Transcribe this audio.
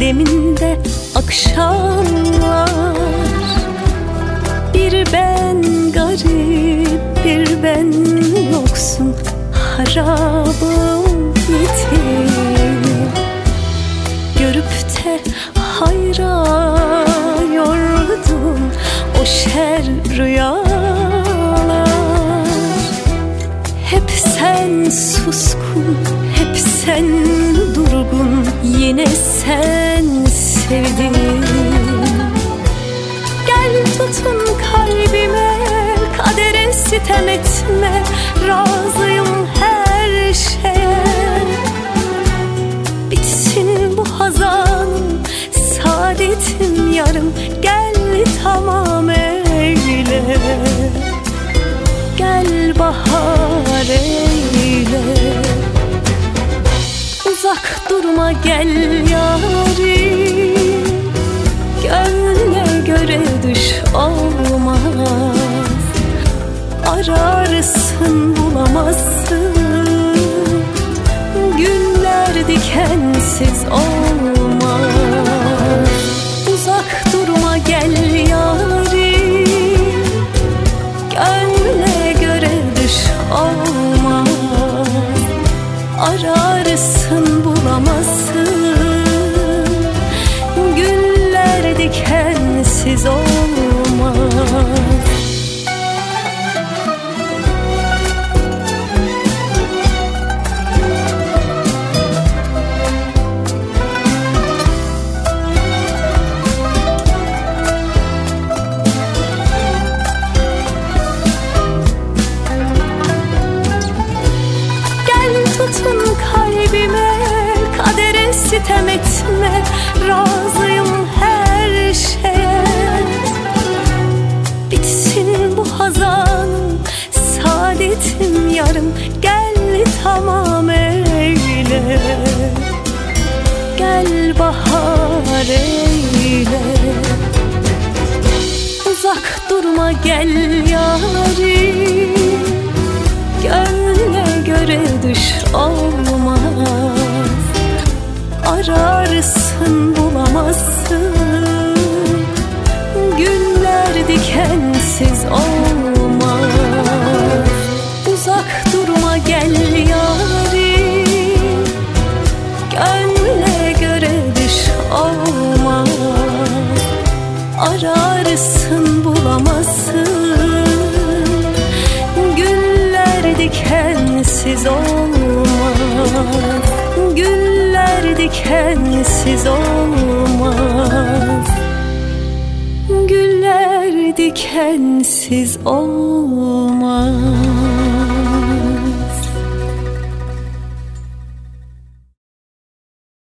aleminde akşamlar. Bir ben garip, bir ben yoksun, harabım yetim. Görüp de hayra yordum o şer rüyalar. Hep sen suskun, hep sen durgun, yine sen sevdin. Gel tutun kalbime, kadere sitem etme, razıyım her şeye. Bitsin bu hazanım, saadetim yarım, gel tamam eyle. Gel bahar eyle. Uzak durma gel yarim, gönle göre düş olmaz. Ararsın bulamazsın, güller dikensiz olmaz. Uzak durma gel yarim, gönle göre düş olmaz. Ararsın bulamazsın, güller dikensiz olmaz. Tutun kalbime, kadere sitem etme, razıyım her şeye. Bitsin bu hazanım, saadetim yarım, gel tamam eyle. Gel bahar eyle. Uzak durma gel yarim, gönle göre düş olmaz. Ararsın bulamazsın, güller dikensiz olmaz. Uzak durma gel yarim, gönle göre düş olmaz. Ararsın bulamazsın, dikensiz olmaz. Güller dikensiz olmaz. Güller dikensiz olmaz.